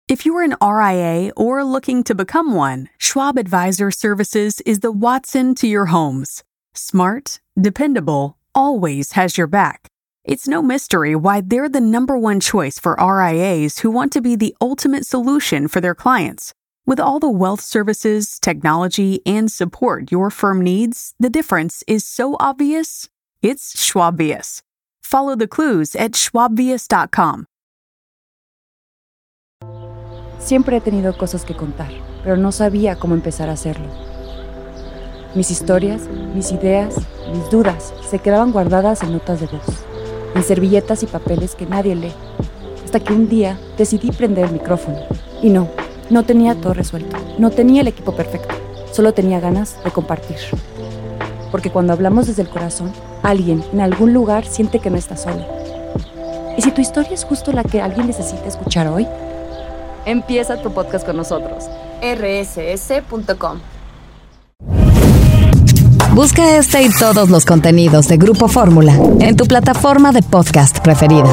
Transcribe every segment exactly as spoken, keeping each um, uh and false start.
If you're an R I A or looking to become one, Schwab Advisor Services is the Watson to your homes. Smart, dependable, always has your back. It's no mystery why they're the number one choice for R I As who want to be the ultimate solution for their clients. With all the wealth services, technology, and support your firm needs, the difference is so obvious, it's Schwabvius. Follow the clues at schwabvius dot com. Siempre he tenido cosas que contar, pero no sabía cómo empezar a hacerlo. Mis historias, mis ideas, mis dudas se quedaban guardadas en notas de voz, en servilletas y papeles que nadie lee, hasta que un día decidí prender el micrófono. Y no, no tenía todo resuelto, no tenía el equipo perfecto, solo tenía ganas de compartir. Porque cuando hablamos desde el corazón, alguien en algún lugar siente que no está solo. ¿Y si tu historia es justo la que alguien necesita escuchar hoy? Empieza tu podcast con nosotros. erre ese ese punto com. Busca este y todos los contenidos de Grupo Fórmula en tu plataforma de podcast preferida.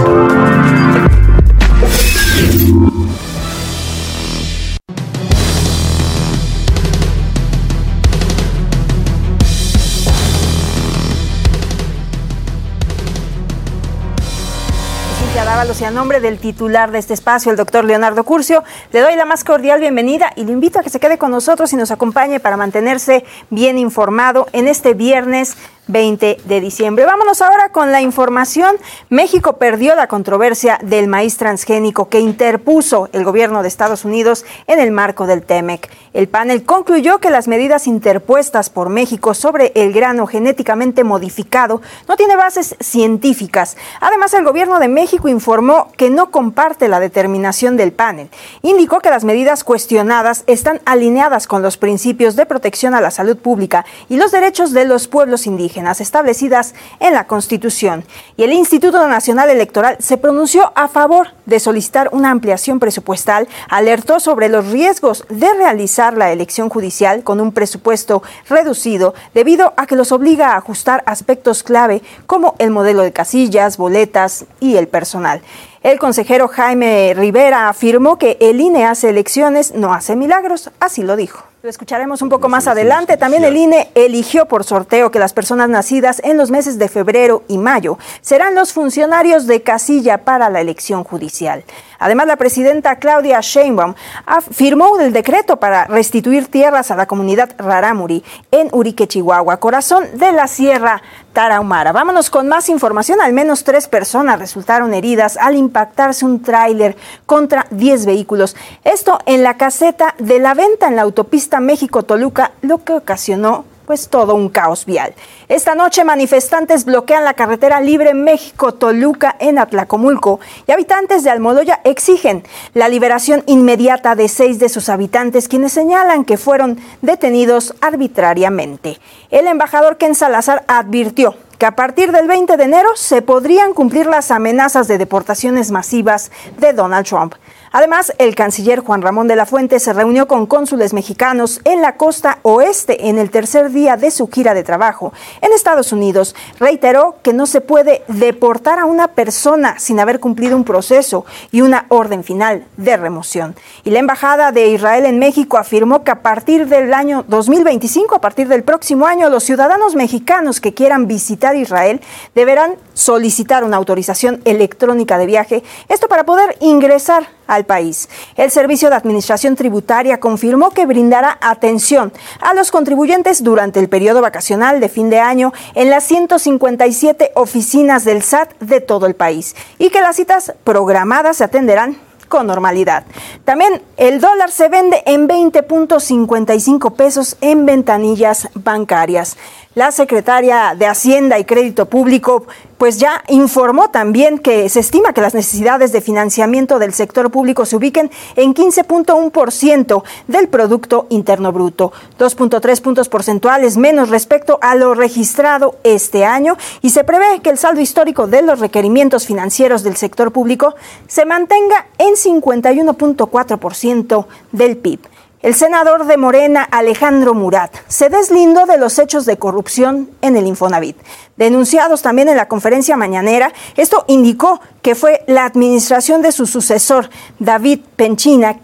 Dávalos, y a nombre del titular de este espacio, el doctor Leonardo Curcio, le doy la más cordial bienvenida y lo invito a que se quede con nosotros y nos acompañe para mantenerse bien informado en este viernes veinte de diciembre. Vámonos ahora con la información. México perdió la controversia del maíz transgénico que interpuso el gobierno de Estados Unidos en el marco del TEMEC. El panel concluyó que las medidas interpuestas por México sobre el grano genéticamente modificado no tiene bases científicas. Además, el gobierno de México informó que no comparte la determinación del panel. Indicó que las medidas cuestionadas están alineadas con los principios de protección a la salud pública y los derechos de los pueblos indígenas establecidas en la Constitución. Y el Instituto Nacional Electoral se pronunció a favor de solicitar una ampliación presupuestal, alertó sobre los riesgos de realizar la elección judicial con un presupuesto reducido debido a que los obliga a ajustar aspectos clave como el modelo de casillas, boletas y el personal. El consejero Jaime Rivera afirmó que el I N E hace elecciones, no hace milagros, así lo dijo. Lo escucharemos un poco más adelante. También el I N E eligió por sorteo que las personas nacidas en los meses de febrero y mayo serán los funcionarios de casilla para la elección judicial. Además, la presidenta Claudia Sheinbaum firmó el decreto para restituir tierras a la comunidad rarámuri en Urique, Chihuahua, corazón de la Sierra Tarahumara. Vámonos con más información. Al menos tres personas resultaron heridas al impactarse un tráiler contra diez vehículos. Esto en la caseta de la venta en la autopista México-Toluca, lo que ocasionó pues todo un caos vial. Esta noche manifestantes bloquean la carretera libre México-Toluca en Atlacomulco y habitantes de Almoloya exigen la liberación inmediata de seis de sus habitantes, quienes señalan que fueron detenidos arbitrariamente. El embajador Ken Salazar advirtió que a partir del veinte de enero se podrían cumplir las amenazas de deportaciones masivas de Donald Trump. Además, el canciller Juan Ramón de la Fuente se reunió con cónsules mexicanos en la costa oeste en el tercer día de su gira de trabajo en Estados Unidos. Reiteró que no se puede deportar a una persona sin haber cumplido un proceso y una orden final de remoción. Y la Embajada de Israel en México afirmó que a partir del año dos mil veinticinco, a partir del próximo año, los ciudadanos mexicanos que quieran visitar Israel deberán solicitar una autorización electrónica de viaje, esto para poder ingresar al país. El Servicio de Administración Tributaria confirmó que brindará atención a los contribuyentes durante el periodo vacacional de fin de año en las ciento cincuenta y siete oficinas del S A T de todo el país y que las citas programadas se atenderán con normalidad. También el dólar se vende en veinte punto cincuenta y cinco pesos en ventanillas bancarias. La secretaria de Hacienda y Crédito Público pues ya informó también que se estima que las necesidades de financiamiento del sector público se ubiquen en quince punto uno por ciento del Producto Interno Bruto, dos punto tres puntos porcentuales menos respecto a lo registrado este año, y se prevé que el saldo histórico de los requerimientos financieros del sector público se mantenga en cincuenta y uno punto cuatro por ciento del P I B. El senador de Morena, Alejandro Murat, se deslindó de los hechos de corrupción en el Infonavit, denunciados también en la conferencia mañanera. Esto indicó que fue la administración de su sucesor, David Penchina,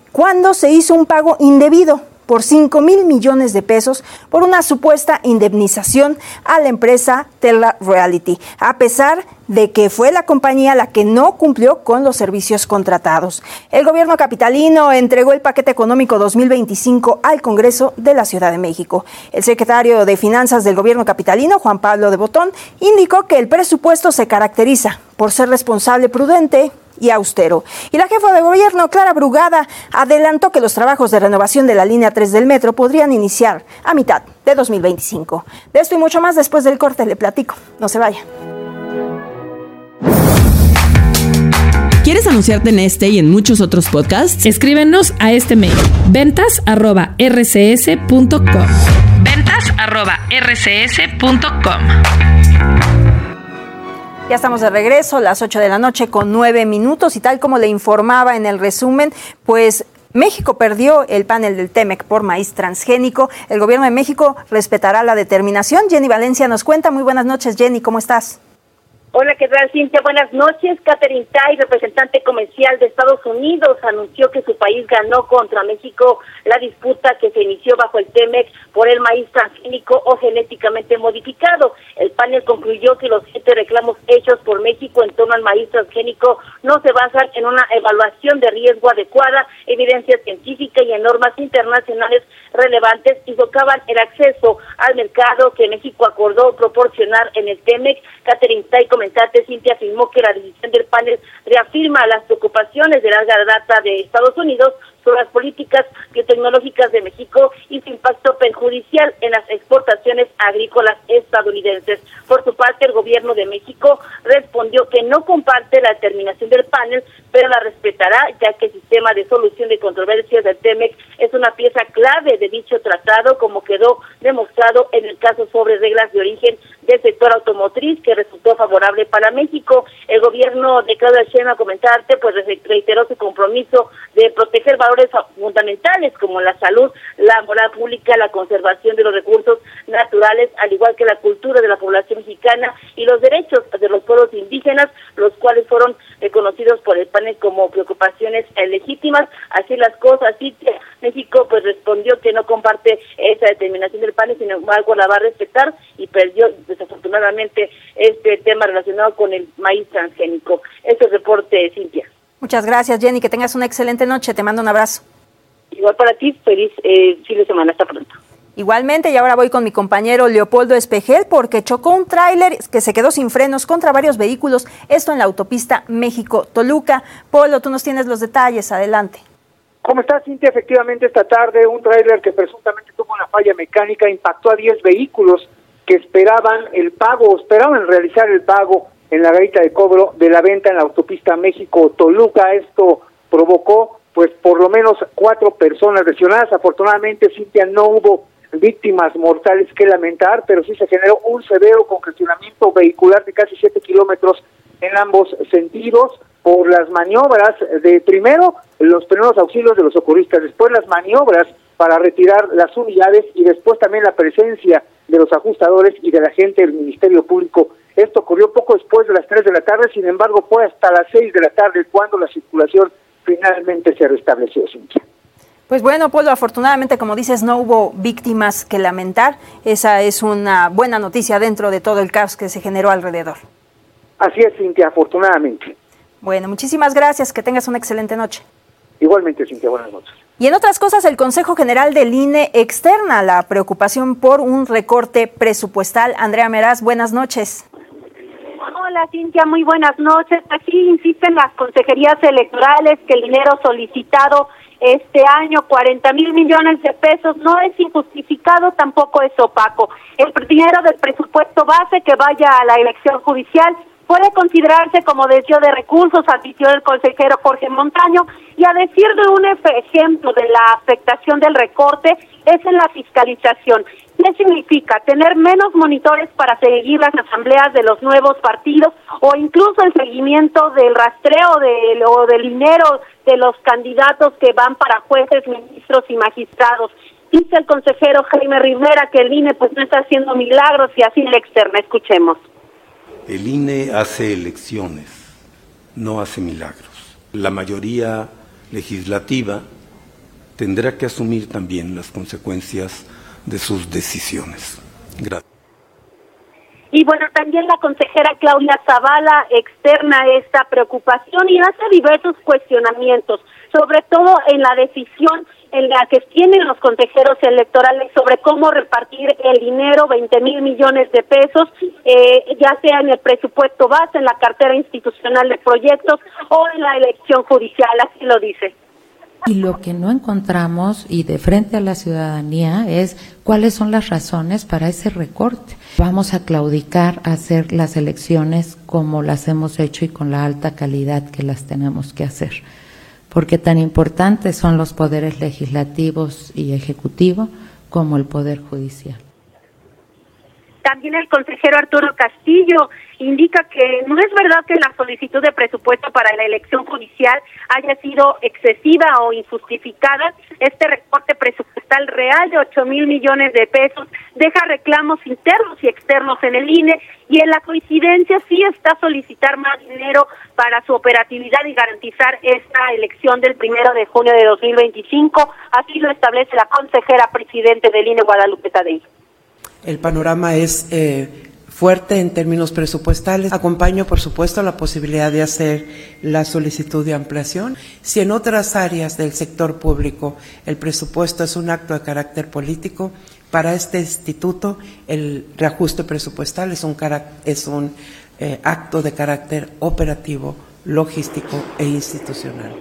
cuando se hizo un pago indebido por cinco mil millones de pesos por una supuesta indemnización a la empresa Tela Realty, a pesar de que fue la compañía la que no cumplió con los servicios contratados. El gobierno capitalino entregó el paquete económico dos mil veinticinco al Congreso de la Ciudad de México. El secretario de Finanzas del gobierno capitalino, Juan Pablo de Botón, indicó que el presupuesto se caracteriza por ser responsable, prudente y austero. Y la jefa de gobierno, Clara Brugada, adelantó que los trabajos de renovación de la línea tres del metro podrían iniciar a mitad de dos mil veinticinco. De esto y mucho más después del corte le platico. No se vaya. ¿Quieres anunciarte en este y en muchos otros podcasts? Escríbenos a este mail: ventas arroba r c s punto com. ventas arroba r c s punto com. Ya estamos de regreso, las ocho de la noche con nueve minutos y tal como le informaba en el resumen, pues México perdió el panel del T-M E C por maíz transgénico. El gobierno de México respetará la determinación. Jenny Valencia nos cuenta. Muy buenas noches, Jenny, ¿cómo estás? Hola, ¿qué tal, Cintia? Buenas noches. Catherine Tai, representante comercial de Estados Unidos, anunció que su país ganó contra México la disputa que se inició bajo el T M E C por el maíz transgénico o genéticamente modificado. El panel concluyó que los siete reclamos hechos por México en torno al maíz transgénico no se basan en una evaluación de riesgo adecuada, evidencia científica y en normas internacionales relevantes y socavan el acceso al mercado que México acordó proporcionar en el T M E C. Catherine Tai, comentante, Cintia, afirmó que la decisión del panel reafirma las preocupaciones de larga data de Estados Unidos sobre las políticas biotecnológicas de México y su impacto perjudicial en las exportaciones agrícolas estadounidenses. Por su parte, el gobierno de México respondió que no comparte la determinación del panel, pero la respetará, ya que el sistema de solución de controversias del T M E C es una pieza clave de dicho tratado, como quedó demostrado en el caso sobre reglas de origen del sector automotriz, que resultó favorable para México. El gobierno de Claudia Sheinbaum, comentarte, pues reiteró su compromiso de proteger valores fundamentales como la salud, la moral pública, la conservación de los recursos naturales, al igual que la cultura de la población mexicana y los derechos de los pueblos indígenas, los cuales fueron reconocidos por el panel como preocupaciones legítimas. Así las cosas, sí, México pues respondió que no comparte esa determinación del panel, sin embargo la va a respetar y perdió desafortunadamente este tema relacionado con el maíz transgénico. Este es el reporte, Cintia. Muchas gracias, Jenny, que tengas una excelente noche, te mando un abrazo. Igual para ti, feliz eh, fin de semana, hasta pronto. Igualmente, y ahora voy con mi compañero Leopoldo Espejel, porque chocó un tráiler que se quedó sin frenos contra varios vehículos, esto en la autopista México-Toluca. Polo, tú nos tienes los detalles, adelante. ¿Cómo estás, Cintia? Efectivamente, esta tarde un tráiler que presuntamente tuvo una falla mecánica impactó a diez vehículos que esperaban el pago, esperaban realizar el pago en la garita de cobro de la venta en la autopista México-Toluca. Esto provocó, pues, por lo menos cuatro personas lesionadas. Afortunadamente, Cintia, no hubo víctimas mortales que lamentar, pero sí se generó un severo congestionamiento vehicular de casi siete kilómetros en ambos sentidos por las maniobras de, primero, los primeros auxilios de los socorristas, después las maniobras para retirar las unidades y después también la presencia de los ajustadores y de la gente del Ministerio Público. Esto ocurrió poco después de las tres de la tarde, sin embargo fue hasta las seis de la tarde cuando la circulación finalmente se restableció, Cintia. Pues bueno, Polo, afortunadamente, como dices, no hubo víctimas que lamentar. Esa es una buena noticia dentro de todo el caos que se generó alrededor. Así es, Cintia, afortunadamente. Bueno, muchísimas gracias, que tengas una excelente noche. Igualmente, Cintia, buenas noches. Y en otras cosas, el Consejo General del I N E externa la preocupación por un recorte presupuestal. Andrea Meraz, buenas noches. Hola, Cintia, muy buenas noches. Aquí insisten las consejerías electorales que el dinero solicitado este año, cuarenta mil millones de pesos, no es injustificado, tampoco es opaco. El dinero del presupuesto base que vaya a la elección judicial puede considerarse como desvío de recursos, advirtió el consejero Jorge Montaño, y a decir de un ejemplo de la afectación del recorte es en la fiscalización. ¿Qué significa? Tener menos monitores para seguir las asambleas de los nuevos partidos o incluso el seguimiento del rastreo de, o del dinero de los candidatos que van para jueces, ministros y magistrados. Dice el consejero Jaime Rivera que el I N E pues no está haciendo milagros y así la externa. Escuchemos. El I N E hace elecciones, no hace milagros. La mayoría legislativa tendrá que asumir también las consecuencias de sus decisiones. Gracias. Y bueno, también la consejera Claudia Zavala externa esta preocupación y hace diversos cuestionamientos, sobre todo en la decisión en la que tienen los consejeros electorales sobre cómo repartir el dinero, veinte mil millones de pesos, eh, ya sea en el presupuesto base, en la cartera institucional de proyectos o en la elección judicial, así lo dice. Y lo que no encontramos y de frente a la ciudadanía es cuáles son las razones para ese recorte. Vamos a claudicar a hacer las elecciones como las hemos hecho y con la alta calidad que las tenemos que hacer, porque tan importantes son los poderes legislativos y ejecutivo como el poder judicial. También el consejero Arturo Castillo indica que no es verdad que la solicitud de presupuesto para la elección judicial haya sido excesiva o injustificada. Este recorte presupuestal real de ocho mil millones de pesos deja reclamos internos y externos en el I N E, y en la coincidencia sí está solicitar más dinero para su operatividad y garantizar esta elección del primero de junio de dos mil veinticinco. Así lo establece la consejera presidente del I N E, Guadalupe Tadei. El panorama es eh, fuerte en términos presupuestales. Acompaño, por supuesto, la posibilidad de hacer la solicitud de ampliación. Si en otras áreas del sector público el presupuesto es un acto de carácter político, para este instituto el reajuste presupuestal es un, es un eh, acto de carácter operativo, logístico e institucional.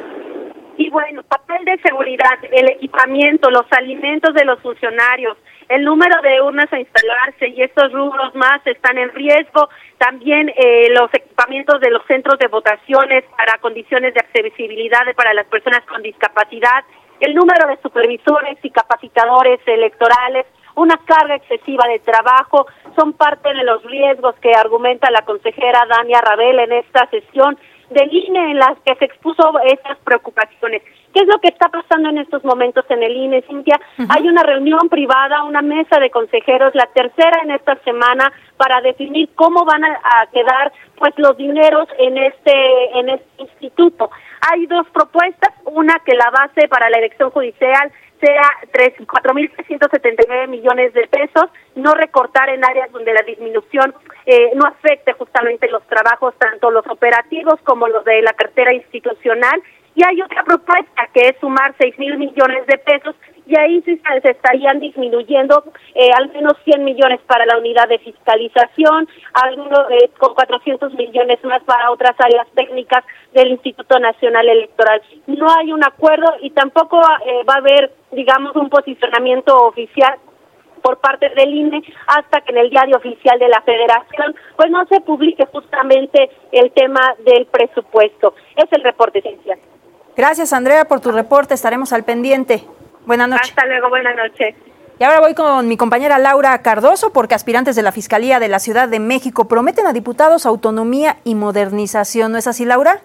Y bueno, papel de seguridad, el equipamiento, los alimentos de los funcionarios, el número de urnas a instalarse y estos rubros más están en riesgo. También eh, los equipamientos de los centros de votaciones para condiciones de accesibilidad para las personas con discapacidad, el número de supervisores y capacitadores electorales, una carga excesiva de trabajo, son parte de los riesgos que argumenta la consejera Dania Rabel en esta sesión del I N E en las que se expuso estas preocupaciones. ¿Qué es lo que está pasando en estos momentos en el I N E, Cintia? Uh-huh. Hay una reunión privada, una mesa de consejeros, la tercera en esta semana, para definir cómo van a, a quedar pues los dineros en este en este instituto. Hay dos propuestas, una que la base para la elección judicial sea cuatro mil trescientos setenta y nueve millones de pesos, no recortar en áreas donde la disminución eh, no afecte justamente los trabajos, tanto los operativos como los de la cartera institucional. Y hay otra propuesta que es sumar seis mil millones de pesos, y ahí sí se estarían disminuyendo eh, al menos cien millones para la unidad de fiscalización, algunos eh, con cuatrocientos millones más para otras áreas técnicas del Instituto Nacional Electoral. No hay un acuerdo y tampoco eh, va a haber, digamos, un posicionamiento oficial por parte del I N E hasta que en el diario oficial de la Federación pues no se publique justamente el tema del presupuesto. Es el reporte esencial. Gracias, Andrea, por tu reporte. Estaremos al pendiente. Buenas noches. Hasta luego, buenas noches. Y ahora voy con mi compañera Laura Cardoso, porque aspirantes de la Fiscalía de la Ciudad de México prometen a diputados autonomía y modernización. ¿No es así, Laura?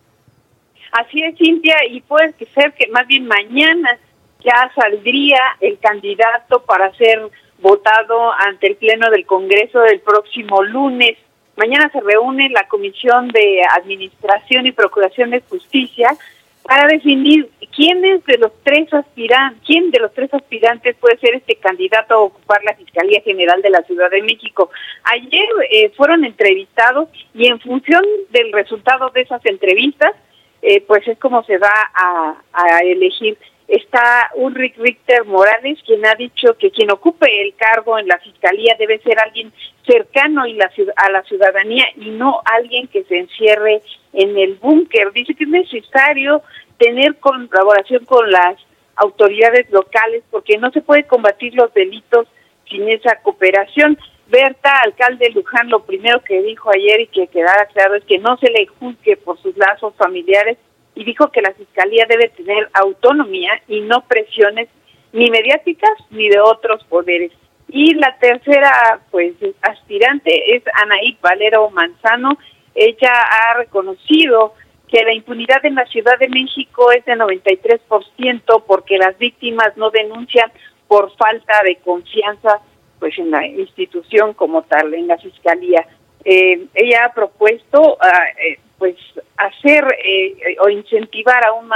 Así es, Cintia, y puede ser que más bien mañana ya saldría el candidato para ser votado ante el Pleno del Congreso del próximo lunes. Mañana se reúne la Comisión de Administración y Procuración de Justicia para definir quiénes de los tres aspirantes, quién de los tres aspirantes puede ser este candidato a ocupar la Fiscalía General de la Ciudad de México. Ayer eh, fueron entrevistados y en función del resultado de esas entrevistas, eh, pues es como se va a, a elegir. Está Ulrich Richter Morales, quien ha dicho que quien ocupe el cargo en la Fiscalía debe ser alguien cercano y la, a la ciudadanía y no alguien que se encierre en el búnker. Dice que es necesario tener colaboración con las autoridades locales porque no se puede combatir los delitos sin esa cooperación. Berta, alcalde de Luján, lo primero que dijo ayer y que quedara claro es que no se le juzgue por sus lazos familiares, y dijo que la Fiscalía debe tener autonomía y no presiones ni mediáticas ni de otros poderes. Y la tercera, pues, aspirante es Anaí Valero Manzano. Ella ha reconocido que la impunidad en la Ciudad de México es de noventa y tres por ciento porque las víctimas no denuncian por falta de confianza pues en la institución como tal, en la Fiscalía. Eh, ella ha propuesto uh, eh, pues hacer eh, o incentivar aún más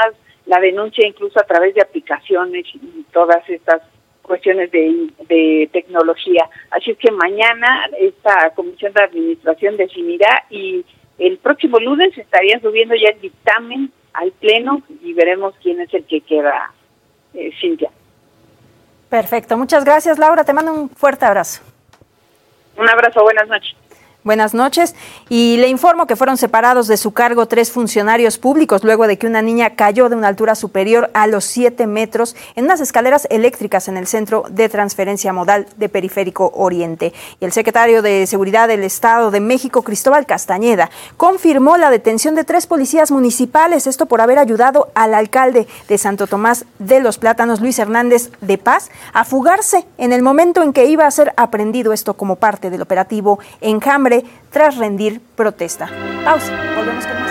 la denuncia incluso a través de aplicaciones y todas estas cuestiones de, de tecnología. Así es que mañana esta comisión de administración definirá y el próximo lunes estaría subiendo ya el dictamen al Pleno y veremos quién es el que queda, eh, Cintia. Perfecto, muchas gracias, Laura, te mando un fuerte abrazo. Un abrazo, buenas noches. Buenas noches, y le informo que fueron separados de su cargo tres funcionarios públicos luego de que una niña cayó de una altura superior a los siete metros en unas escaleras eléctricas en el Centro de Transferencia Modal de Periférico Oriente. Y el secretario de Seguridad del Estado de México, Cristóbal Castañeda, confirmó la detención de tres policías municipales, esto por haber ayudado al alcalde de Santo Tomás de los Plátanos, Luis Hernández de Paz, a fugarse en el momento en que iba a ser aprehendido, esto como parte del operativo Enjambre, tras rendir protesta. Pausa, volvemos con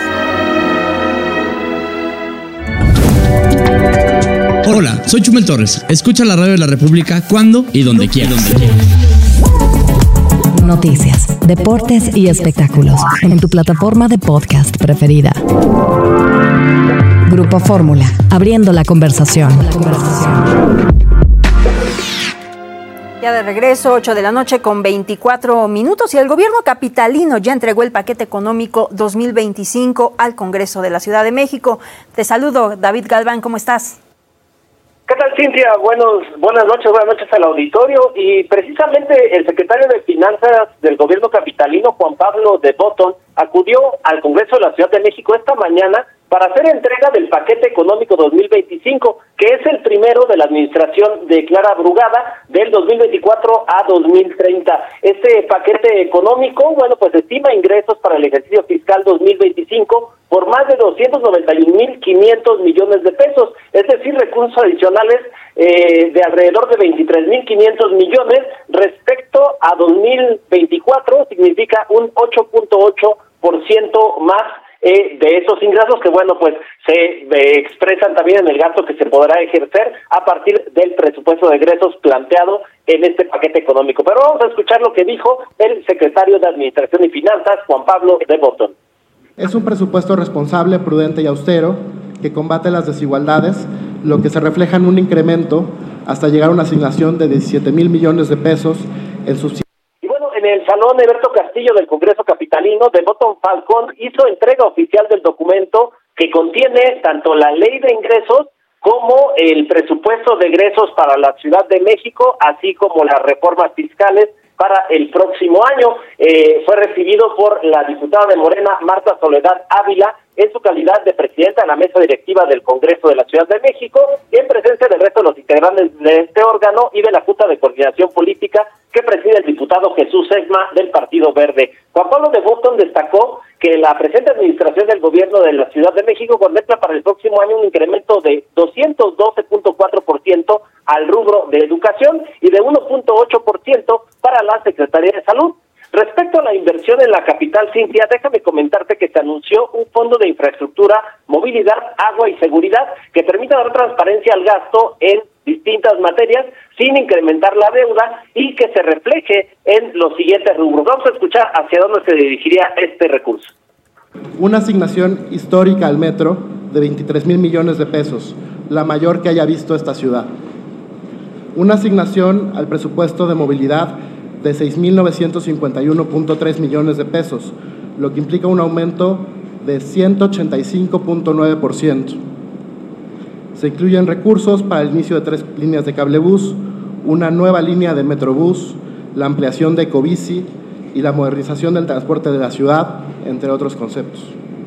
más. Hola, soy Chumel Torres. Escucha la radio de la República cuando y donde quieras. Noticias, deportes y espectáculos en tu plataforma de podcast preferida. Grupo Fórmula, abriendo la conversación. La conversación. Ya de regreso, ocho de la noche con veinticuatro minutos, y el gobierno capitalino ya entregó el paquete económico dos mil veinticinco al Congreso de la Ciudad de México. Te saludo, David Galván, ¿cómo estás? ¿Qué tal, Cintia? Buenos, buenas noches, buenas noches al auditorio. Y precisamente el secretario de Finanzas del gobierno capitalino, Juan Pablo de Botton, acudió al Congreso de la Ciudad de México esta mañana para hacer entrega del paquete económico dos mil veinticinco, que es el primero de la administración de Clara Brugada del dos mil veinticuatro a dos mil treinta. Este paquete económico, bueno, pues estima ingresos para el ejercicio fiscal dos mil veinticinco por más de doscientos noventa y un mil quinientos millones de pesos, es decir, recursos adicionales eh, de alrededor de veintitrés mil quinientos millones respecto a dos mil veinticuatro, significa un ocho punto ocho por ciento más Eh, de esos ingresos que, bueno, pues se eh, expresan también en el gasto que se podrá ejercer a partir del presupuesto de egresos planteado en este paquete económico. Pero vamos a escuchar lo que dijo el secretario de Administración y Finanzas, Juan Pablo de Botton. Es un presupuesto responsable, prudente y austero que combate las desigualdades, lo que se refleja en un incremento hasta llegar a una asignación de diecisiete mil millones de pesos en subsidios. En el Salón Eberto Castillo del Congreso Capitalino, de Botton Falcón hizo entrega oficial del documento que contiene tanto la ley de ingresos como el presupuesto de egresos para la Ciudad de México, así como las reformas fiscales para el próximo año. Eh, fue recibido por la diputada de Morena, Marta Soledad Ávila, en su calidad de presidenta de la mesa directiva del Congreso de la Ciudad de México, en presencia del resto de los integrantes de este órgano y de la Junta de Coordinación Política que preside el diputado Jesús Sesma del Partido Verde. Juan Pablo de Botton destacó que la presente administración del gobierno de la Ciudad de México contempla para el próximo año un incremento de doscientos doce punto cuatro por ciento al rubro de educación y de uno punto ocho por ciento para la Secretaría de Salud. Respecto a la inversión en la capital, Cintia, déjame comentarte que se anunció un fondo de infraestructura, movilidad, agua y seguridad que permita dar transparencia al gasto en distintas materias sin incrementar la deuda y que se refleje en los siguientes rubros. Vamos a escuchar hacia dónde se dirigiría este recurso. Una asignación histórica al metro de veintitrés mil millones de pesos, la mayor que haya visto esta ciudad. Una asignación al presupuesto de movilidad de seis mil novecientos cincuenta y uno punto tres millones de pesos, lo que implica un aumento de ciento ochenta y cinco punto nueve por ciento. Se incluyen recursos para el inicio de tres líneas de cablebús, una nueva línea de Metrobús, la ampliación de Ecobici y la modernización del transporte de la ciudad, entre otros conceptos.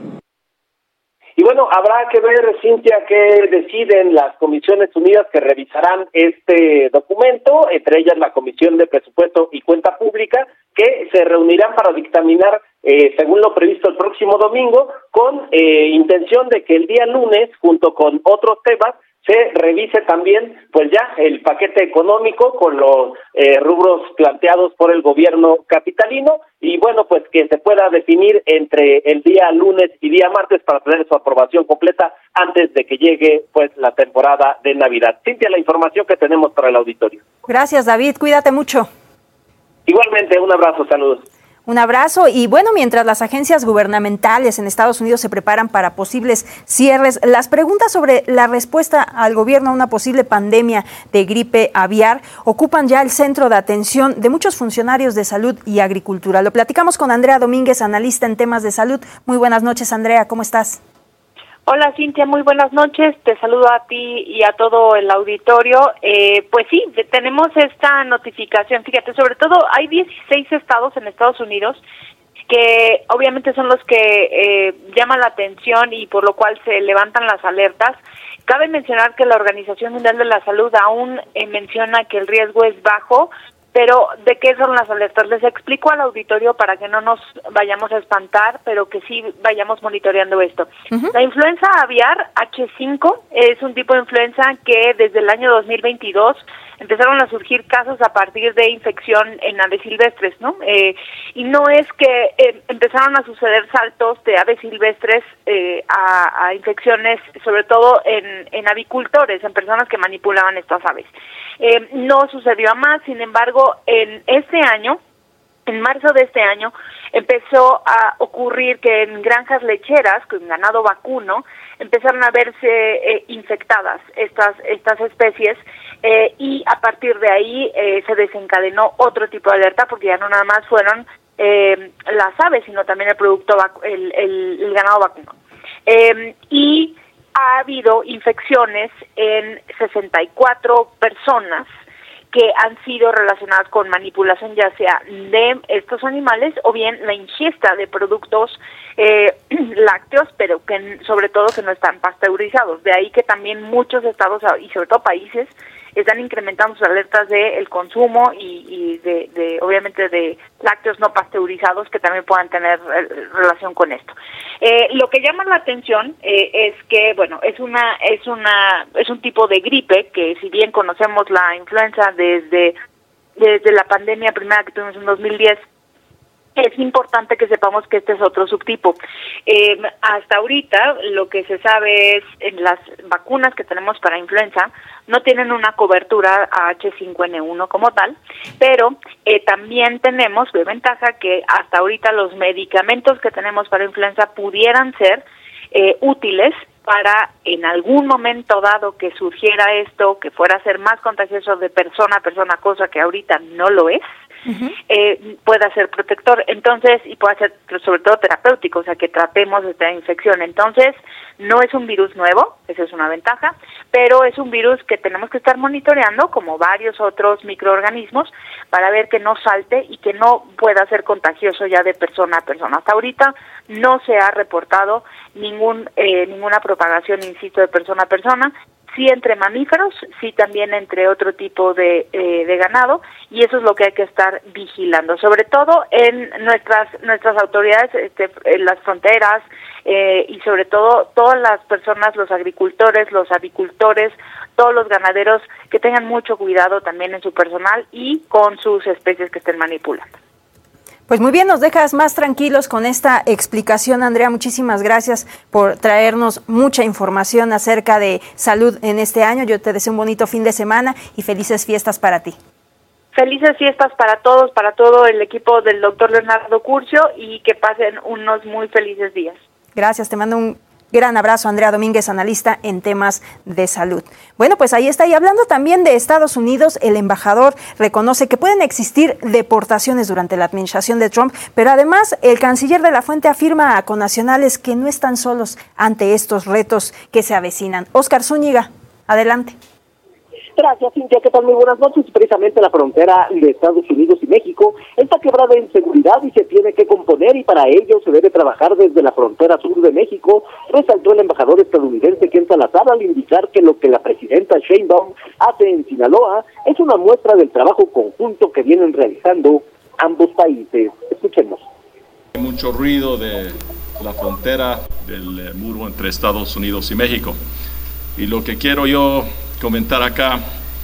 Y bueno, habrá que ver, Cintia, qué deciden las Comisiones Unidas que revisarán este documento, entre ellas la Comisión de Presupuesto y Cuenta Pública, que se reunirán para dictaminar, eh, según lo previsto el próximo domingo, con eh, intención de que el día lunes, junto con otros temas, se revise también, pues ya, el paquete económico con los eh, rubros planteados por el gobierno capitalino y bueno, pues que se pueda definir entre el día lunes y día martes para tener su aprobación completa antes de que llegue, pues, la temporada de Navidad. Cintia, la información que tenemos para el auditorio. Gracias, David. Cuídate mucho. Igualmente, un abrazo, saludos. Un abrazo y bueno, mientras las agencias gubernamentales en Estados Unidos se preparan para posibles cierres, las preguntas sobre la respuesta al gobierno a una posible pandemia de gripe aviar ocupan ya el centro de atención de muchos funcionarios de salud y agricultura. Lo platicamos con Andrea Domínguez, analista en temas de salud. Muy buenas noches, Andrea, ¿cómo estás? Hola Cintia, muy buenas noches, te saludo a ti y a todo el auditorio. Eh, pues sí, tenemos esta notificación, fíjate, sobre todo hay dieciséis estados en Estados Unidos que obviamente son los que eh, llaman la atención y por lo cual se levantan las alertas. Cabe mencionar que la Organización Mundial de la Salud aún eh, menciona que el riesgo es bajo, pero ¿de qué son las alertas? Les explico al auditorio para que no nos vayamos a espantar, pero que sí vayamos monitoreando esto. Uh-huh. La influenza aviar H cinco es un tipo de influenza que desde el año dos mil veintidós empezaron a surgir casos a partir de infección en aves silvestres, ¿no? Eh, y no es que eh, empezaron a suceder saltos de aves silvestres eh, a, a infecciones, sobre todo en, en avicultores, en personas que manipulaban estas aves. Eh, no sucedió a más, sin embargo, en este año, en marzo de este año, empezó a ocurrir que en granjas lecheras, con ganado vacuno, empezaron a verse eh, infectadas estas estas especies eh, y a partir de ahí eh, se desencadenó otro tipo de alerta porque ya no nada más fueron eh, las aves, sino también el producto vacu- el, el, el ganado vacuno. Eh, y ha habido infecciones en sesenta y cuatro personas que han sido relacionadas con manipulación ya sea de estos animales o bien la ingesta de productos eh, lácteos, pero que sobre todo que no están pasteurizados. De ahí que también muchos estados y sobre todo países están incrementando sus alertas de el consumo y, y de, de obviamente de lácteos no pasteurizados que también puedan tener relación con esto. Eh, lo que llama la atención eh, es que bueno es una es una es un tipo de gripe que si bien conocemos la influenza desde desde la pandemia primera que tuvimos en dos mil diez, es importante que sepamos que este es otro subtipo. Eh, hasta ahorita lo que se sabe es en las vacunas que tenemos para influenza no tienen una cobertura a H cinco N uno como tal, pero eh, también tenemos de ventaja que hasta ahorita los medicamentos que tenemos para influenza pudieran ser eh, útiles para en algún momento dado que surgiera esto, que fuera a ser más contagioso de persona a persona, cosa que ahorita no lo es, uh-huh. eh, pueda ser protector, entonces, y pueda ser sobre todo terapéutico, o sea, que tratemos esta infección. Entonces, no es un virus nuevo, esa es una ventaja, pero es un virus que tenemos que estar monitoreando, como varios otros microorganismos, para ver que no salte y que no pueda ser contagioso ya de persona a persona. Hasta ahorita no se ha reportado ningún eh, ninguna propagación, insisto, de persona a persona, sí entre mamíferos, sí también entre otro tipo de, eh, de ganado, y eso es lo que hay que estar vigilando, sobre todo en nuestras nuestras autoridades, este, en las fronteras, eh, y sobre todo todas las personas, los agricultores, los avicultores, todos los ganaderos, que tengan mucho cuidado también en su personal y con sus especies que estén manipulando. Pues muy bien, nos dejas más tranquilos con esta explicación, Andrea. Muchísimas gracias por traernos mucha información acerca de salud en este año. Yo te deseo un bonito fin de semana y felices fiestas para ti. Felices fiestas para todos, para todo el equipo del doctor Leonardo Curcio y que pasen unos muy felices días. Gracias, te mando un gran abrazo, Andrea Domínguez, analista en temas de salud. Bueno, pues ahí está. Y hablando también de Estados Unidos, el embajador reconoce que pueden existir deportaciones durante la administración de Trump, pero además el canciller de la Fuente afirma a connacionales que no están solos ante estos retos que se avecinan. Óscar Zúñiga, adelante. Gracias, Cintia. ¿Qué tal? Muy buenas noches. Precisamente la frontera de Estados Unidos y México está quebrada en seguridad y se tiene que componer, y para ello se debe trabajar desde la frontera sur de México, resaltó el embajador estadounidense Ken Salazar al indicar que lo que la presidenta Sheinbaum hace en Sinaloa es una muestra del trabajo conjunto que vienen realizando ambos países. Escuchemos. Hay mucho ruido de la frontera del muro entre Estados Unidos y México, y lo que quiero yo comentar acá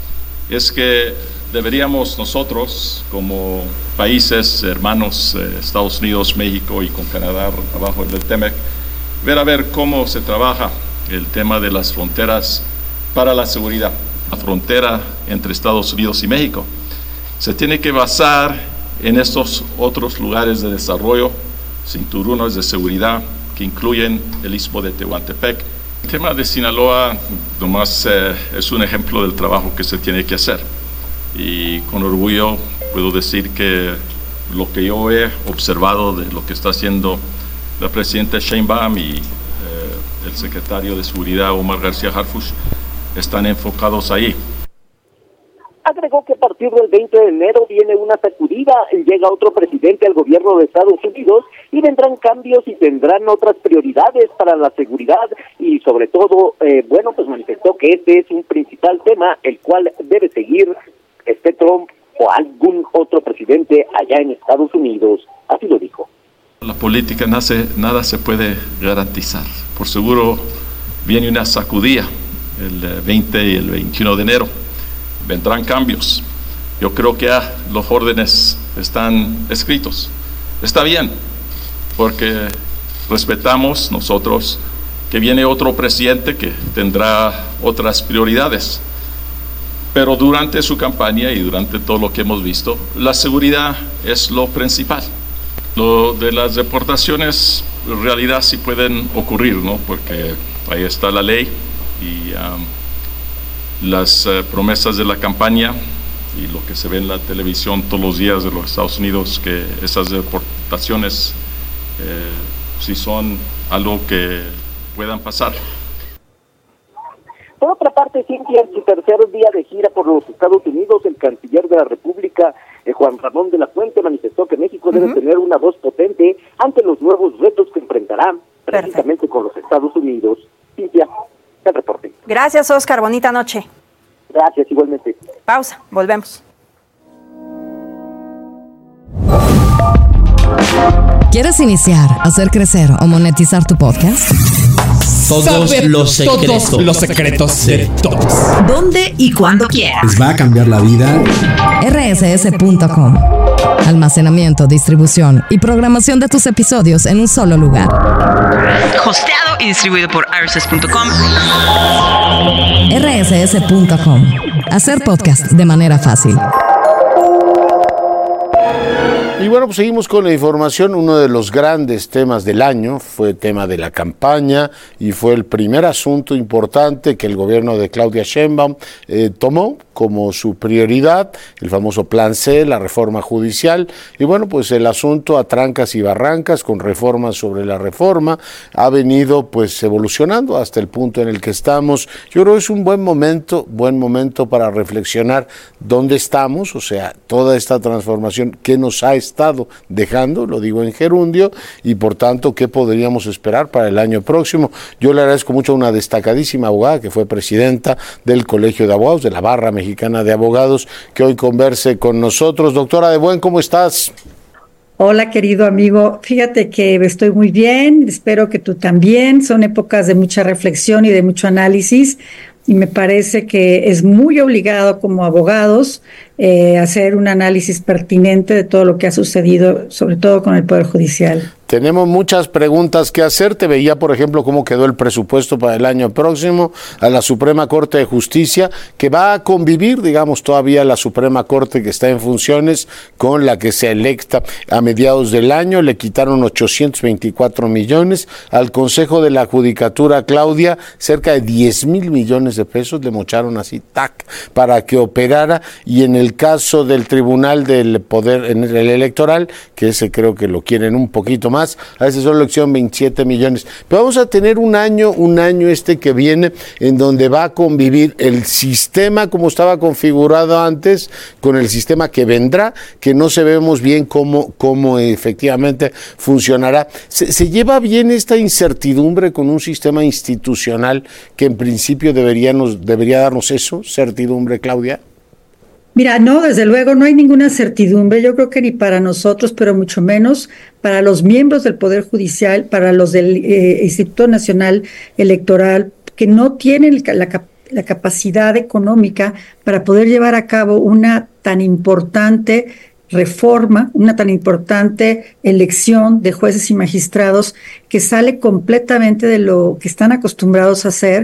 es que deberíamos nosotros, como países hermanos, eh, Estados Unidos, México y con Canadá abajo del T M E C, ver a ver cómo se trabaja el tema de las fronteras para la seguridad. La frontera entre Estados Unidos y México se tiene que basar en estos otros lugares de desarrollo, cinturones de seguridad que incluyen el Istmo de Tehuantepec. El tema de Sinaloa nomás eh, es un ejemplo del trabajo que se tiene que hacer, y con orgullo puedo decir que lo que yo he observado de lo que está haciendo la presidenta Sheinbaum y eh, el secretario de Seguridad Omar García Harfuch están enfocados ahí. Agregó que a partir del veinte de enero viene una sacudida, llega otro presidente al gobierno de Estados Unidos y vendrán cambios y tendrán otras prioridades para la seguridad, y sobre todo, eh, bueno, pues manifestó que este es un principal tema el cual debe seguir este Trump o algún otro presidente allá en Estados Unidos. Así lo dijo. La política nace, nada se puede garantizar. Por seguro viene una sacudida el veinte y el veintiuno de enero. Vendrán cambios. Yo creo que ya los órdenes están escritos. Está bien, porque respetamos nosotros que viene otro presidente que tendrá otras prioridades. Pero durante su campaña y durante todo lo que hemos visto, la seguridad es lo principal. Lo de las deportaciones, en realidad sí pueden ocurrir, ¿no? Porque ahí está la ley y um, las uh, promesas de la campaña y lo que se ve en la televisión todos los días de los Estados Unidos, que esas deportaciones eh, sí son algo que puedan pasar. Por otra parte, Cintia, en su tercer día de gira por los Estados Unidos, el canciller de la República, eh, Juan Ramón de la Fuente, manifestó que México uh-huh. debe tener una voz potente ante los nuevos retos que enfrentará precisamente Perfecto. con los Estados Unidos. Cintia, el reporte. Gracias, Oscar. Bonita noche. Gracias, igualmente. Pausa, volvemos. ¿Quieres iniciar, hacer crecer o monetizar tu podcast? Todos Saber los secretos. Todos los secretos de todos. ¿Dónde y cuándo quieras? Les va a cambiar la vida. R S S punto com. Almacenamiento, distribución y programación de tus episodios en un solo lugar. Hosteado y distribuido por R S S punto com. R S S punto com. Hacer podcast de manera fácil. Y bueno, pues seguimos con la información. Uno de los grandes temas del año fue tema de la campaña y fue el primer asunto importante que el gobierno de Claudia Sheinbaum eh, tomó como su prioridad, el famoso Plan C, la reforma judicial. Y bueno, pues el asunto a trancas y barrancas, con reformas sobre la reforma, ha venido pues evolucionando hasta el punto en el que estamos. Yo creo que es un buen momento, buen momento para reflexionar dónde estamos, o sea, toda esta transformación que nos ha estado dejando, lo digo en gerundio, y por tanto, ¿qué podríamos esperar para el año próximo? Yo le agradezco mucho a una destacadísima abogada que fue presidenta del Colegio de Abogados, de la Barra Mexicana de Abogados, que hoy converse con nosotros. Doctora De Buen, ¿cómo estás? Hola, querido amigo. Fíjate que estoy muy bien, espero que tú también. Son épocas de mucha reflexión y de mucho análisis, y me parece que es muy obligado como abogados eh, hacer un análisis pertinente de todo lo que ha sucedido, sobre todo con el Poder Judicial. Tenemos muchas preguntas que hacer. Te veía, por ejemplo, cómo quedó el presupuesto para el año próximo a la Suprema Corte de Justicia, que va a convivir, digamos, todavía la Suprema Corte que está en funciones con la que se electa a mediados del año. Le quitaron ochocientos veinticuatro millones. Al Consejo de la Judicatura, Claudia, cerca de diez mil millones de pesos le mocharon así, tac, para que operara. Y en el caso del Tribunal del Poder en el Electoral, que ese creo que lo quieren un poquito más, a veces solo elección veintisiete millones, pero vamos a tener un año, un año este que viene, en donde va a convivir el sistema como estaba configurado antes, con el sistema que vendrá, que no sabemos bien cómo, cómo efectivamente funcionará. ¿Se, se lleva bien esta incertidumbre con un sistema institucional que en principio deberíamos, debería darnos eso, certidumbre, Claudia? Mira, no, desde luego no hay ninguna certidumbre, yo creo que ni para nosotros, pero mucho menos para los miembros del Poder Judicial, para los del eh, Instituto Nacional Electoral, que no tienen la, la capacidad económica para poder llevar a cabo una tan importante reforma, una tan importante elección de jueces y magistrados que sale completamente de lo que están acostumbrados a hacer,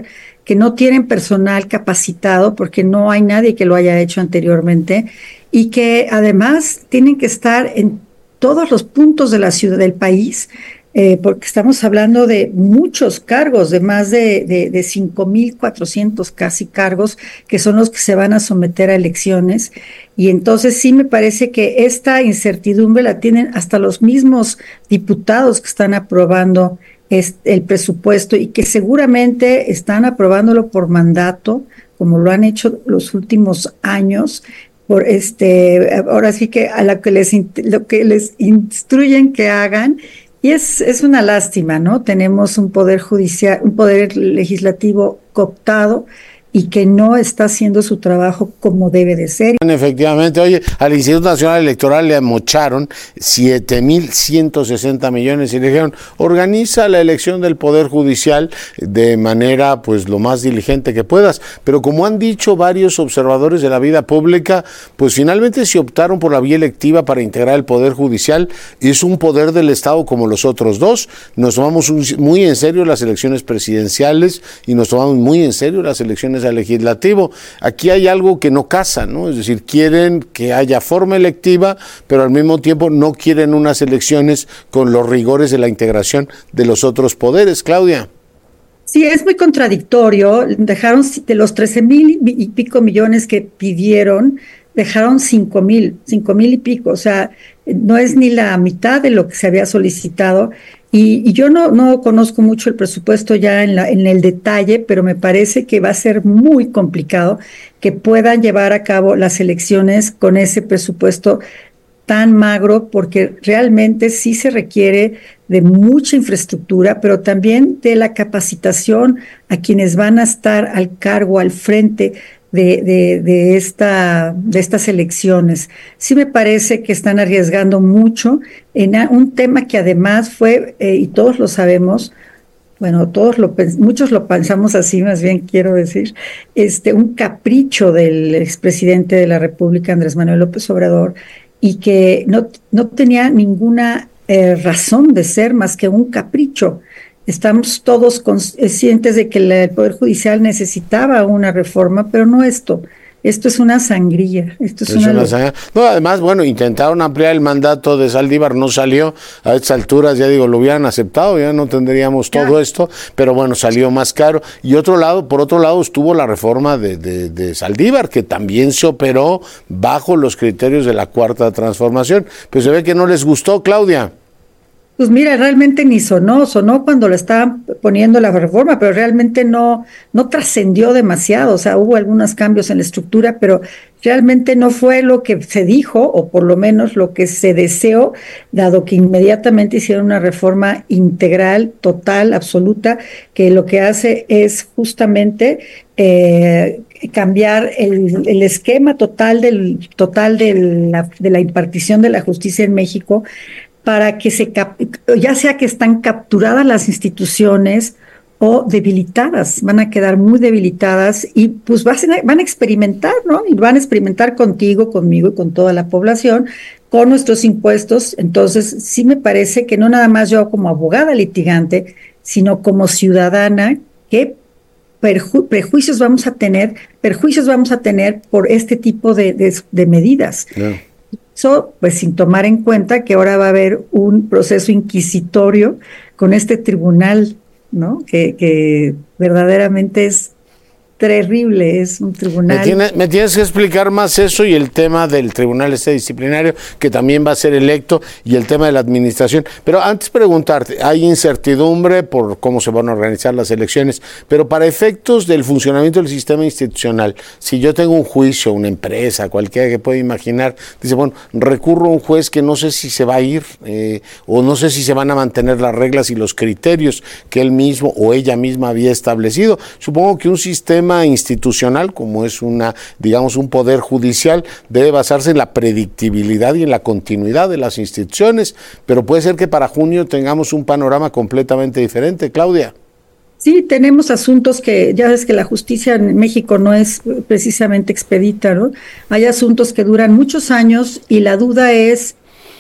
que no tienen personal capacitado porque no hay nadie que lo haya hecho anteriormente y que además tienen que estar en todos los puntos de la ciudad, del país, eh, porque estamos hablando de muchos cargos, de más de, de, de cinco mil cuatrocientos casi cargos, que son los que se van a someter a elecciones. Y entonces sí me parece que esta incertidumbre la tienen hasta los mismos diputados que están aprobando este, el presupuesto y que seguramente están aprobándolo por mandato, como lo han hecho los últimos años. Por este, ahora sí que a lo que les, lo que les instruyen que hagan. Y es, es una lástima, ¿no? Tenemos un poder judicial, un poder legislativo cooptado y que no está haciendo su trabajo como debe de ser. Efectivamente, oye, al Instituto Nacional Electoral le amocharon siete mil ciento sesenta millones y le dijeron, organiza la elección del Poder Judicial de manera pues lo más diligente que puedas, pero como han dicho varios observadores de la vida pública, pues finalmente se optaron por la vía electiva para integrar el Poder Judicial, y es un poder del Estado como los otros dos. Nos tomamos un, muy en serio las elecciones presidenciales y nos tomamos muy en serio las elecciones al legislativo. Aquí hay algo que no casa, ¿no? Es decir, quieren que haya forma electiva, pero al mismo tiempo no quieren unas elecciones con los rigores de la integración de los otros poderes. Claudia. Sí, es muy contradictorio. Dejaron de los trece mil y pico millones que pidieron, dejaron cinco mil, cinco mil y pico. O sea, no es ni la mitad de lo que se había solicitado. Y, y yo no, no conozco mucho el presupuesto ya en, la, en el detalle, pero me parece que va a ser muy complicado que puedan llevar a cabo las elecciones con ese presupuesto tan magro, porque realmente sí se requiere de mucha infraestructura, pero también de la capacitación a quienes van a estar al cargo, al frente de, de, de, esta, de estas elecciones. Sí me parece que están arriesgando mucho en un tema que además fue, eh, y todos lo sabemos, bueno, todos lo muchos lo pensamos así, más bien quiero decir, este, un capricho del expresidente de la República, Andrés Manuel López Obrador, y que no, no tenía ninguna eh, razón de ser más que un capricho. Estamos todos conscientes de que el Poder Judicial necesitaba una reforma, pero no esto. Esto es una sangría. Esto es, es una, una sangría. No, además, bueno, intentaron ampliar el mandato de Saldívar, no salió. A estas alturas, ya digo, lo hubieran aceptado, ya no tendríamos ya. todo esto, pero bueno, salió más caro. Y otro lado, por otro lado, estuvo la reforma de, de, de Saldívar, que también se operó bajo los criterios de la Cuarta Transformación. Pero se ve que no les gustó, Claudia. Pues mira, realmente ni sonó, sonó cuando lo estaban poniendo la reforma, pero realmente no, no trascendió demasiado. O sea, hubo algunos cambios en la estructura, pero realmente no fue lo que se dijo, o por lo menos lo que se deseó, dado que inmediatamente hicieron una reforma integral, total, absoluta, que lo que hace es justamente eh, cambiar el, el esquema total del total de la, de la impartición de la justicia en México, para que se cap- ya sea que están capturadas las instituciones o debilitadas, van a quedar muy debilitadas y pues van a, van a experimentar, ¿no? Y van a experimentar contigo, conmigo y con toda la población, con nuestros impuestos. Entonces, sí me parece que no nada más yo como abogada litigante, sino como ciudadana, que perju- prejuicios vamos a tener, perjuicios vamos a tener por este tipo de, de, de medidas. Yeah. Eso, pues sin tomar en cuenta que ahora va a haber un proceso inquisitorio con este tribunal, ¿no? Que, que verdaderamente es terrible, es un tribunal. Me, tiene, me tienes que explicar más eso y el tema del tribunal este disciplinario, que también va a ser electo, y el tema de la administración. Pero antes preguntarte, hay incertidumbre por cómo se van a organizar las elecciones, pero para efectos del funcionamiento del sistema institucional, si yo tengo un juicio, una empresa, cualquiera que pueda imaginar, dice, bueno, recurro a un juez que no sé si se va a ir, eh, o no sé si se van a mantener las reglas y los criterios que él mismo o ella misma había establecido. Supongo que un sistema institucional, como es una, digamos, un poder judicial, debe basarse en la predictibilidad y en la continuidad de las instituciones, pero puede ser que para junio tengamos un panorama completamente diferente, Claudia. Sí, tenemos asuntos que, ya ves que la justicia en México no es precisamente expedita, ¿no? Hay asuntos que duran muchos años y la duda es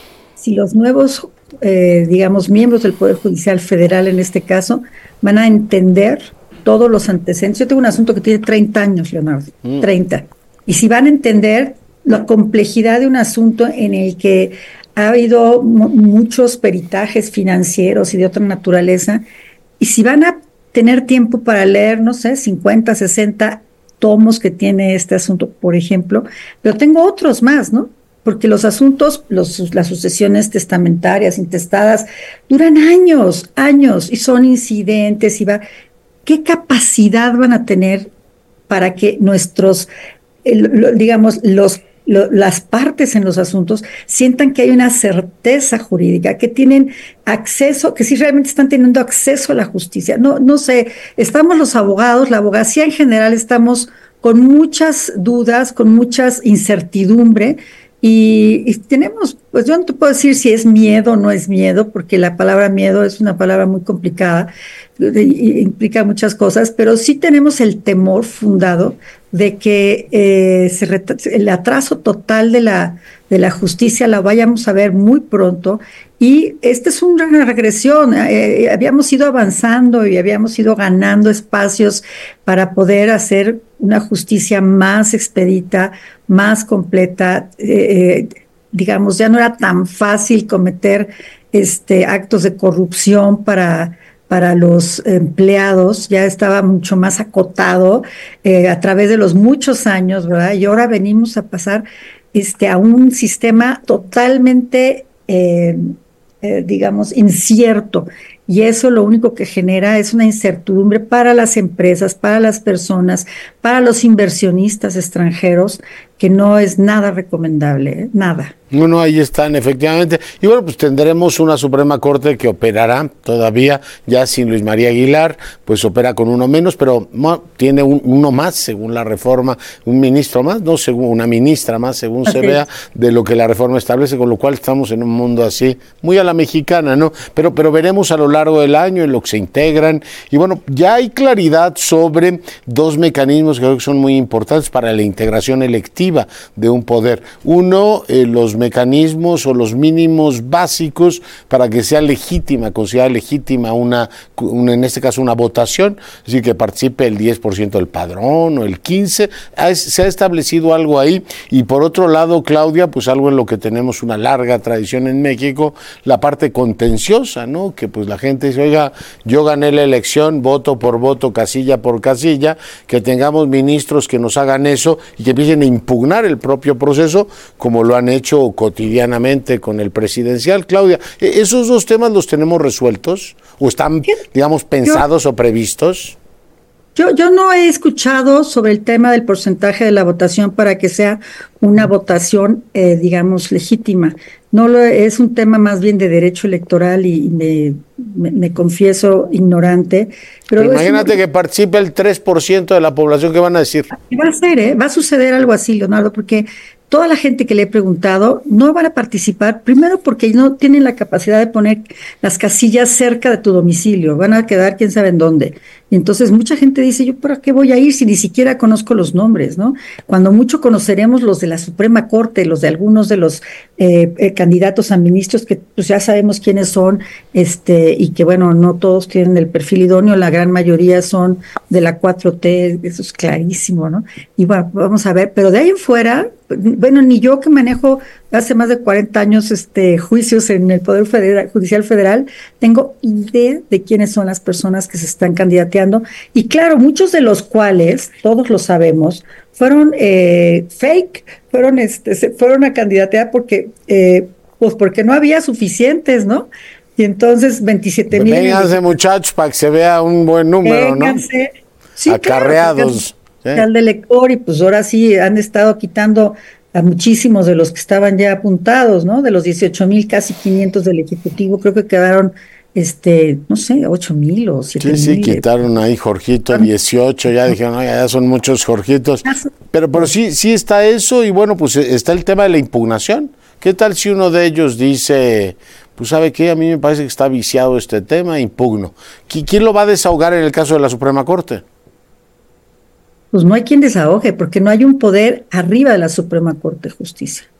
si los nuevos, eh, digamos, miembros del Poder Judicial Federal en este caso, van a entender todos los antecedentes. Yo tengo un asunto que tiene treinta años, Leonardo, mm. treinta. Y si van a entender la complejidad de un asunto en el que ha habido m- muchos peritajes financieros y de otra naturaleza, y si van a tener tiempo para leer, no sé, cincuenta, sesenta tomos que tiene este asunto, por ejemplo, pero tengo otros más, ¿no? Porque los asuntos, los, las sucesiones testamentarias, intestadas, duran años, años, y son incidentes, y va. ¿Qué capacidad van a tener para que nuestros, eh, lo, digamos, los, lo, las partes en los asuntos sientan que hay una certeza jurídica, que tienen acceso, que sí realmente están teniendo acceso a la justicia? No, no sé, estamos los abogados, la abogacía en general, estamos con muchas dudas, con muchas incertidumbre. Y, y tenemos, pues yo no te puedo decir si es miedo o no es miedo, porque la palabra miedo es una palabra muy complicada, y implica muchas cosas, pero sí tenemos el temor fundado de que eh, se ret- el atraso total de la, de la justicia la vayamos a ver muy pronto. Y esta es una regresión, eh, habíamos ido avanzando y habíamos ido ganando espacios para poder hacer una justicia más expedita, más completa, eh, digamos, ya no era tan fácil cometer este, actos de corrupción para, para los empleados, ya estaba mucho más acotado eh, a través de los muchos años, ¿verdad? Y ahora venimos a pasar este, a un sistema totalmente... Eh, Eh, digamos, incierto, y eso lo único que genera es una incertidumbre para las empresas, para las personas, para los inversionistas extranjeros, que no es nada recomendable, ¿eh? Nada. Bueno, ahí están, efectivamente. Y bueno, pues tendremos una Suprema Corte que operará todavía, ya sin Luis María Aguilar, pues opera con uno menos, pero no, tiene un, uno más, según la reforma, un ministro más, no según una ministra más, según se vea, de lo que la reforma establece, con lo cual estamos en un mundo así, muy a la mexicana, ¿no? Pero, pero veremos a lo largo del año en lo que se integran. Y bueno, ya hay claridad sobre dos mecanismos que creo que son muy importantes para la integración electiva de un poder. Uno, eh, los mecanismos o los mínimos básicos para que sea legítima, considerada legítima una, una, en este caso una votación, es decir, que participe el diez por ciento del padrón o el quince por ciento, se ha establecido algo ahí. Y por otro lado, Claudia, pues algo en lo que tenemos una larga tradición en México, la parte contenciosa, ¿no? Que pues la gente dice, oiga, yo gané la elección, voto por voto, casilla por casilla, que tengamos ministros que nos hagan eso y que empiecen a impugnar el propio proceso, como lo han hecho cotidianamente con el presidencial. Claudia, ¿esos dos temas los tenemos resueltos o están, digamos, pensados yo, o previstos? Yo, yo no he escuchado sobre el tema del porcentaje de la votación para que sea una votación, eh, digamos, legítima. No lo, es un tema más bien de derecho electoral y me, me, me confieso ignorante. Pero, pero imagínate un, que participe el tres por ciento de la población, ¿qué van a decir? Va a ser, ¿eh? Va a suceder algo así, Leonardo, porque toda la gente que le he preguntado no van a participar, primero porque no tienen la capacidad de poner las casillas cerca de tu domicilio, van a quedar quién sabe en dónde. Y entonces mucha gente dice, ¿yo para qué voy a ir si ni siquiera conozco los nombres, ¿no? Cuando mucho conoceremos los de la Suprema Corte, los de algunos de los eh, eh, candidatos a ministros que pues ya sabemos quiénes son, este y que bueno, no todos tienen el perfil idóneo, la gran mayoría son de la cuatro T, eso es clarísimo, ¿no? Y bueno, vamos a ver, pero de ahí en fuera, bueno, ni yo que manejo hace más de cuarenta años este juicios en el Poder Federal, Judicial Federal, tengo idea de quiénes son las personas que se están candidateando, y claro, muchos de los cuales, todos lo sabemos, fueron eh, fake, fueron este, se fueron a candidatear porque eh, pues porque no había suficientes, ¿no? Y entonces veintisiete mil. Vénganse, muchachos, para que se vea un buen número, Vénganse. ¿no? Sí, acarreados. Claro, ¿eh? Del elector, y pues ahora sí han estado quitando a muchísimos de los que estaban ya apuntados, ¿no? De los dieciocho mil, casi quinientos del Ejecutivo, creo que quedaron, este, no sé, ocho mil o siete mil. Sí, sí, quitaron ahí Jorgito, dieciocho, ya dijeron, no, ya son muchos Jorgitos. Pero, pero sí, sí está eso, y bueno, pues está el tema de la impugnación. ¿Qué tal si uno de ellos dice, pues sabe qué, a mí me parece que está viciado este tema, impugno? ¿Quién lo va a desahogar en el caso de la Suprema Corte? Pues no hay quien desahogue, porque no hay un poder arriba de la Suprema Corte de Justicia.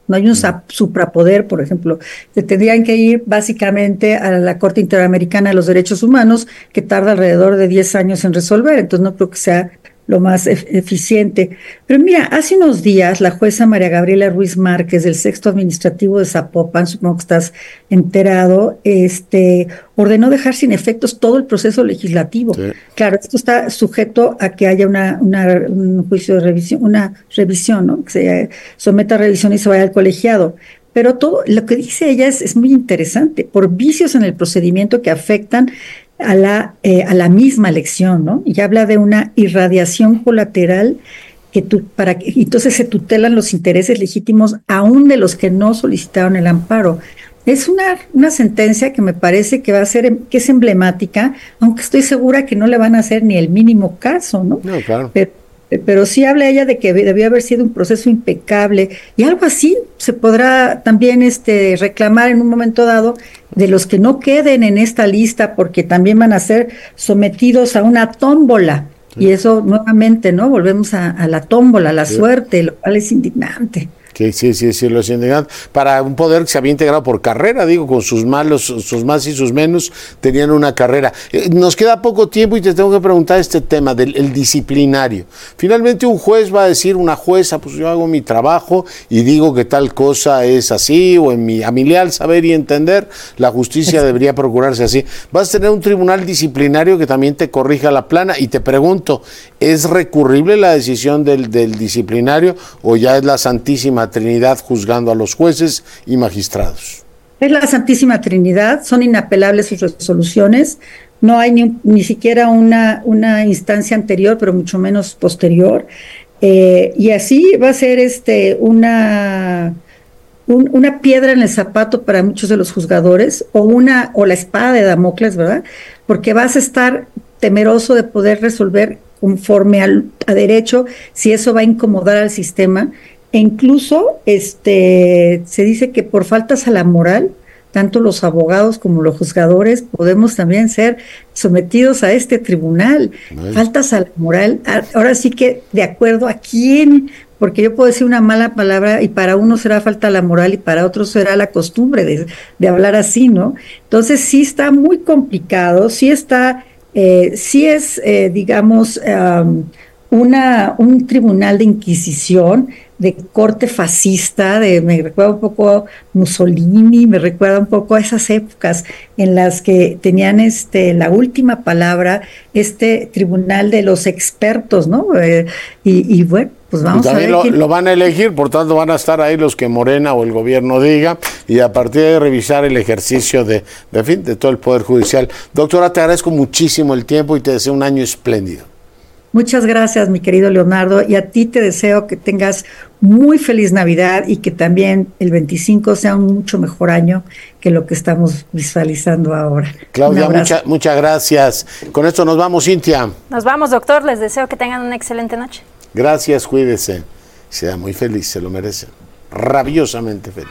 No hay un suprapoder, por ejemplo. Se tendrían que ir básicamente a la Corte Interamericana de los Derechos Humanos, que tarda alrededor de diez años en resolver, entonces no creo que sea lo más e- eficiente. Pero mira, hace unos días la jueza María Gabriela Ruiz Márquez del Sexto Administrativo de Zapopan, supongo que estás enterado, este, ordenó dejar sin efectos todo el proceso legislativo. Sí. Claro, esto está sujeto a que haya una, una un juicio de revisión, una revisión, ¿no? Que se someta a revisión y se vaya al colegiado. Pero todo lo que dice ella es, es muy interesante, por vicios en el procedimiento que afectan a la, eh, a la misma elección, ¿no? Y habla de una irradiación colateral que tu, para que entonces se tutelan los intereses legítimos aún de los que no solicitaron el amparo. Es una, una sentencia que me parece que va a ser, que es emblemática, aunque estoy segura que no le van a hacer ni el mínimo caso, ¿no? No, claro. Pero, pero sí habla ella de que debió haber sido un proceso impecable y algo así se podrá también este, reclamar en un momento dado de los que no queden en esta lista, porque también van a ser sometidos a una tómbola. Sí. Y eso nuevamente, ¿no? Volvemos a, a la tómbola, a la sí. suerte, lo cual es indignante. Sí, sí, sí, sí, lo es indignante. Para un poder que se había integrado por carrera, digo, con sus malos, sus más y sus menos, tenían una carrera. Eh, nos queda poco tiempo y te tengo que preguntar este tema del el disciplinario. Finalmente un juez va a decir, una jueza, pues yo hago mi trabajo y digo que tal cosa es así, o en mi, a mi leal saber y entender, la justicia sí. debería procurarse así. Vas a tener un tribunal disciplinario que también te corrija la plana, y te pregunto, ¿es recurrible la decisión del, del disciplinario o ya es la Santísima Trinidad juzgando a los jueces y magistrados? Es la Santísima Trinidad, son inapelables sus resoluciones, no hay ni, ni siquiera una, una instancia anterior, pero mucho menos posterior, eh, y así va a ser este una, un, una piedra en el zapato para muchos de los juzgadores, o una o la espada de Damocles, ¿verdad? Porque vas a estar temeroso de poder resolver conforme al, a derecho, si eso va a incomodar al sistema. E incluso este, se dice que por faltas a la moral, tanto los abogados como los juzgadores podemos también ser sometidos a este tribunal. Ay. Faltas a la moral, ahora sí que de acuerdo a quién, porque yo puedo decir una mala palabra y para uno será falta a la moral y para otros será la costumbre de, de hablar así, ¿no? Entonces sí está muy complicado, sí está, eh, sí es, eh, digamos, um, una, un tribunal de inquisición, de corte fascista, de, me recuerda un poco a Mussolini, me recuerda un poco a esas épocas en las que tenían este la última palabra, este tribunal de los expertos, ¿no? Eh, y, y bueno, pues vamos a ver. Lo, quién... lo van a elegir, por tanto van a estar ahí los que Morena o el gobierno diga, y a partir de revisar el ejercicio de, de, en fin, de todo el Poder Judicial. Doctora, te agradezco muchísimo el tiempo y te deseo un año espléndido. Muchas gracias, mi querido Leonardo, y a ti te deseo que tengas muy feliz Navidad y que también el veinticinco sea un mucho mejor año que lo que estamos visualizando ahora. Claudia, mucha, muchas gracias. Con esto nos vamos, Cintia. Nos vamos, doctor. Les deseo que tengan una excelente noche. Gracias, cuídese. Sea muy feliz, se lo merece. Rabiosamente feliz.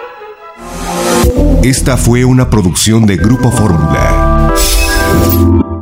Esta fue una producción de Grupo Fórmula.